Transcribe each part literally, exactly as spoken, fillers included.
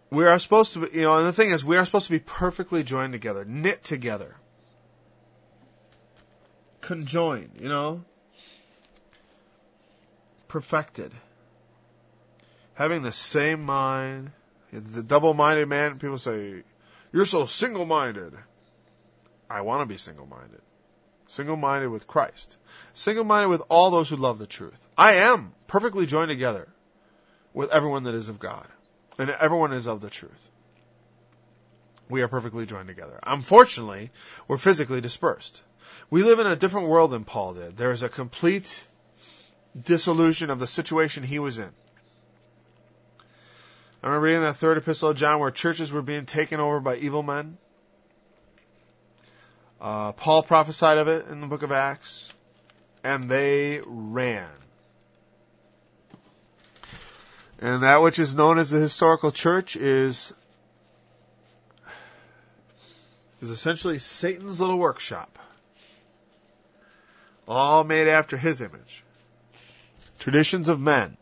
we are supposed to be, you know, and the thing is, we are supposed to be perfectly joined together, knit together, conjoined, you know, perfected, having the same mind. The double-minded man, people say, you're so single-minded. I want to be single-minded. Single-minded with Christ. Single-minded with all those who love the truth. I am perfectly joined together with everyone that is of God. And everyone is of the truth. We are perfectly joined together. Unfortunately, we're physically dispersed. We live in a different world than Paul did. There is a complete dissolution of the situation he was in. I remember reading that third epistle of John where churches were being taken over by evil men. Uh, Paul prophesied of it in the book of Acts, and they ran. And that which is known as the historical church is, is essentially Satan's little workshop, all made after his image. Traditions of men.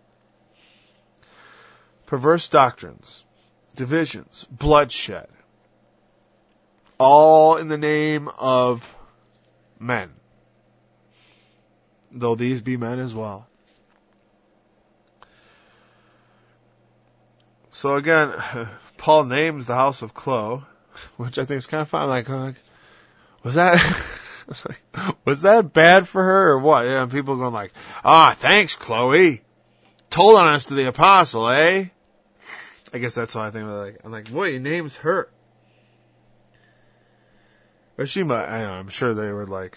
Perverse doctrines, divisions, bloodshed, all in the name of men, though these be men as well. So again, Paul names the house of Chloe, which I think is kind of fun. Like, like was that was that bad for her or what? Yeah, people going like, ah, thanks, Chloe. Told on us to the apostle, eh? I guess that's why I think. Like, I'm like, boy, he names her. But she might. I know, I'm sure they were like,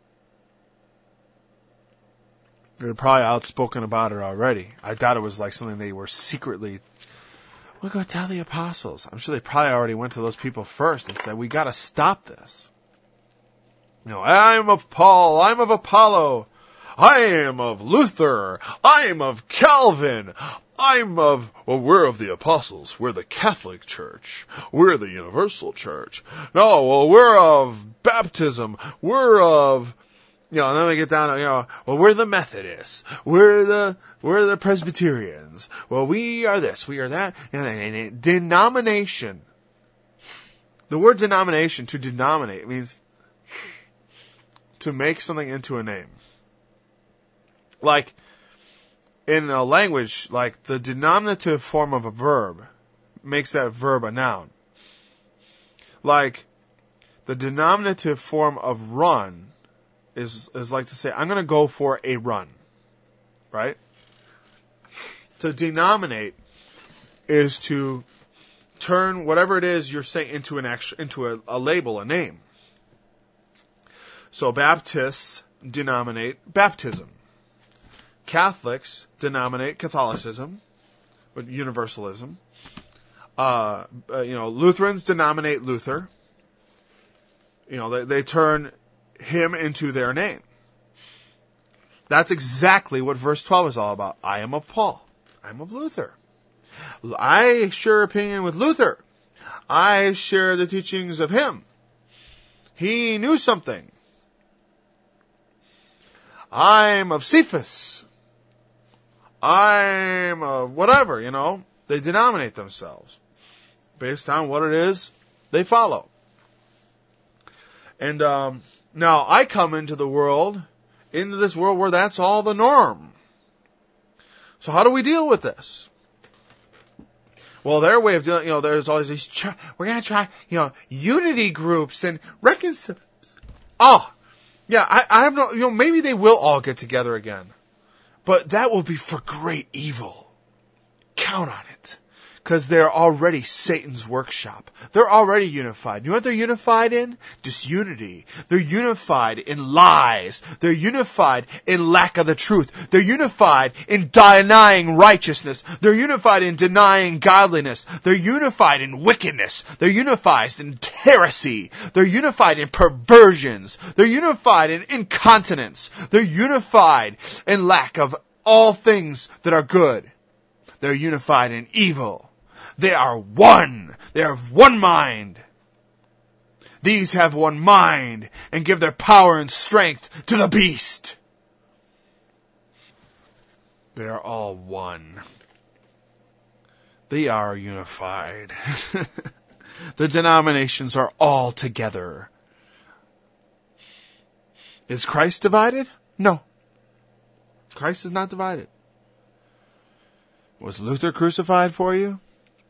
they were probably outspoken about it already. I doubt it was like something they were secretly. We'll go tell the apostles. I'm sure they probably already went to those people first and said, we got to stop this. You know, I'm of Paul. I'm of Apollo. I am of Luther. I am of Calvin. I'm of, well, we're of the apostles. We're the Catholic Church. We're the Universal Church. No, well, we're of baptism. We're of, you know, and then we get down to, you know, well, we're the Methodists. We're the, we're the Presbyterians. Well, we are this, we are that. And, and, and denomination. The word denomination, to denominate, means to make something into a name. Like, in a language, like the denominative form of a verb makes that verb a noun. Like, the denominative form of run is, is like to say, I'm going to go for a run. Right? To denominate is to turn whatever it is you're saying into an extra, into a, a label, a name. So Baptists denominate baptism. Catholics denominate Catholicism, universalism. Uh, uh, you know, Lutherans denominate Luther. You know, they, they turn him into their name. That's exactly what verse twelve is all about. I am of Paul. I'm of Luther. I share opinion with Luther. I share the teachings of him. He knew something. I'm of Cephas. I'm of whatever, you know. They denominate themselves based on what it is they follow. And um, now I come into the world, into this world where that's all the norm. So how do we deal with this? Well, their way of dealing, you know, there's always these, try, we're going to try, you know, unity groups and reconcile. Oh, yeah, I, I have no, you know, maybe they will all get together again. But that will be for great evil. Count on it. Because they're already Satan's workshop. They're already unified. You know what they're unified in? Disunity. They're unified in lies. They're unified in lack of the truth. They're unified in denying righteousness. They're unified in denying godliness. They're unified in wickedness. They're unified in heresy. They're unified in perversions. They're unified in incontinence. They're unified in lack of all things that are good. They're unified in evil. They are one. They are of one mind. These have one mind and give their power and strength to the beast. They are all one. They are unified. The denominations are all together. Is Christ divided? No. Christ is not divided. Was Luther crucified for you?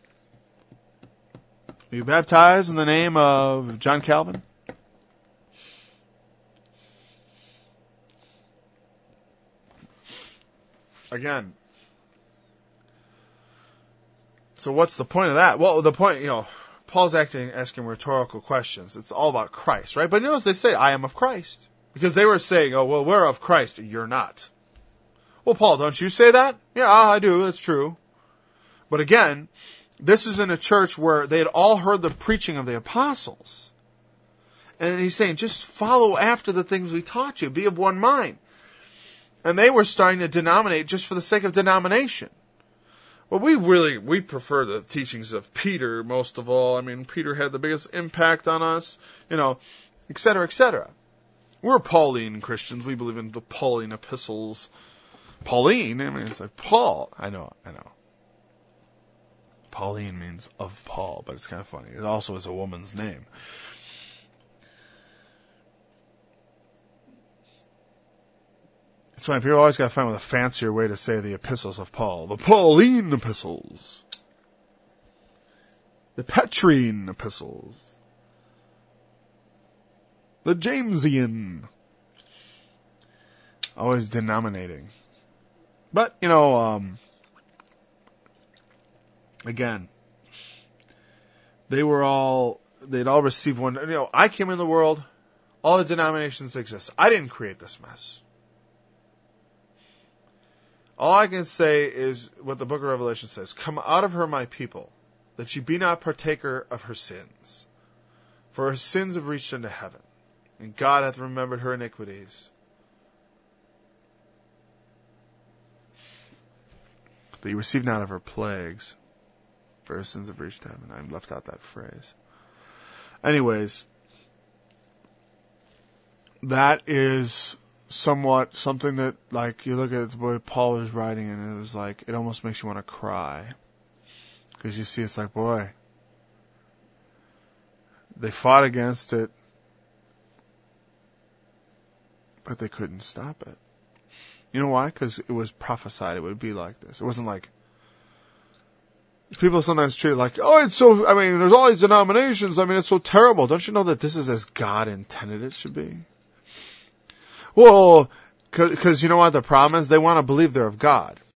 Were you baptized in the name of John Calvin? Again. So what's the point of that? Well, the point, you know, Paul's acting, asking rhetorical questions. It's all about Christ, right? But notice they say, I am of Christ. Because they were saying, oh, well, we're of Christ. You're not. Well, Paul, don't you say that? Yeah, I do. That's true. But again, this is in a church where they had all heard the preaching of the apostles. And he's saying, just follow after the things we taught you. Be of one mind. And they were starting to denominate just for the sake of denomination. Well, we really, we prefer the teachings of Peter most of all. I mean, Peter had the biggest impact on us, you know, et cetera, et cetera. We're Pauline Christians. We believe in the Pauline epistles. Pauline, I mean, it's like Paul. I know, I know. Pauline means of Paul, but it's kind of funny. It also is a woman's name. It's funny. People always got to find with a fancier way to say the epistles of Paul. The Pauline epistles. The Petrine epistles. The Jamesian. Always denominating. But, you know, um, again, they were all, they'd all received one. You know, I came in the world, all the denominations exist. I didn't create this mess. All I can say is what the book of Revelation says. Come out of her, my people, that ye be not partaker of her sins. For her sins have reached unto heaven, and God hath remembered her iniquities. But ye receive not of her plagues, for her sins have reached heaven. I left out that phrase. Anyways, that is somewhat something that, like, you look at the way Paul was writing, and it was like, it almost makes you want to cry. Because you see, it's like, boy, they fought against it, but they couldn't stop it. You know why? Because it was prophesied it would be like this. It wasn't like, people sometimes treat it like, oh, it's so, I mean, there's all these denominations, I mean, it's so terrible. Don't you know that this is as God intended it should be? Well, because you know what the problem is? They want to believe they're of God.